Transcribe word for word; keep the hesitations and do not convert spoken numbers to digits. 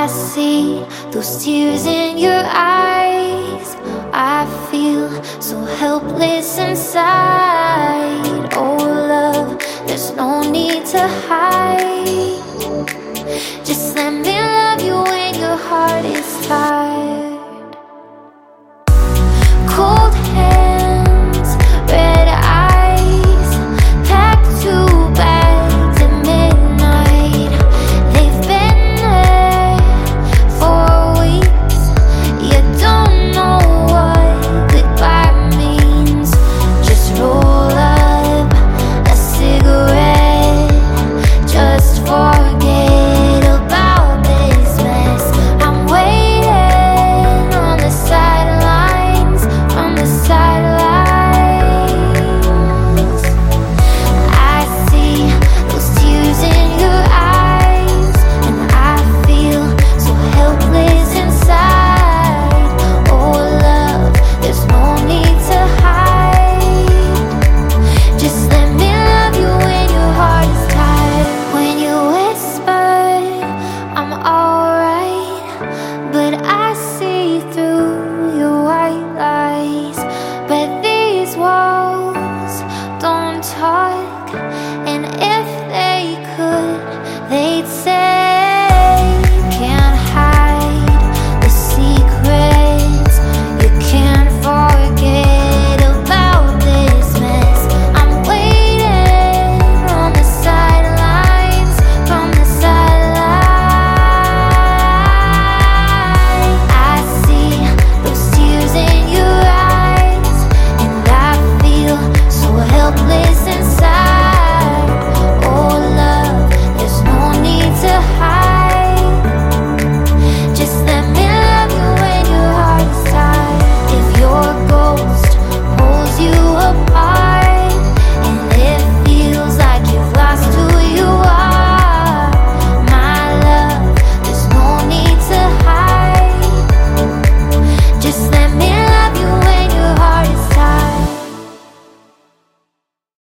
I see those tears in your eyes. I feel so helpless inside. Oh love, there's no need to hide. Just let me love you when your heart is tired.